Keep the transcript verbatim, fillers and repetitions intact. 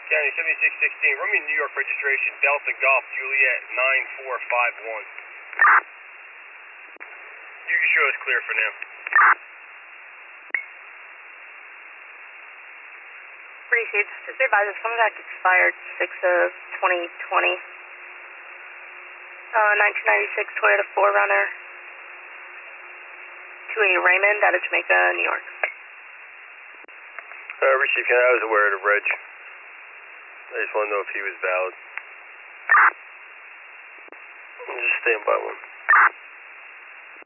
County seventy-six sixteen, run me New York registration, Delta Golf Juliet nine four five one. You can show us clear for now. Appreciate it. Just advise us, some of that expired six of twenty twenty. Uh, nineteen ninety-six Toyota four runner to a Raymond out of Jamaica, New York. Uh, received, County, I was aware of the reg. I just want to know if he was valid. Just stand by one.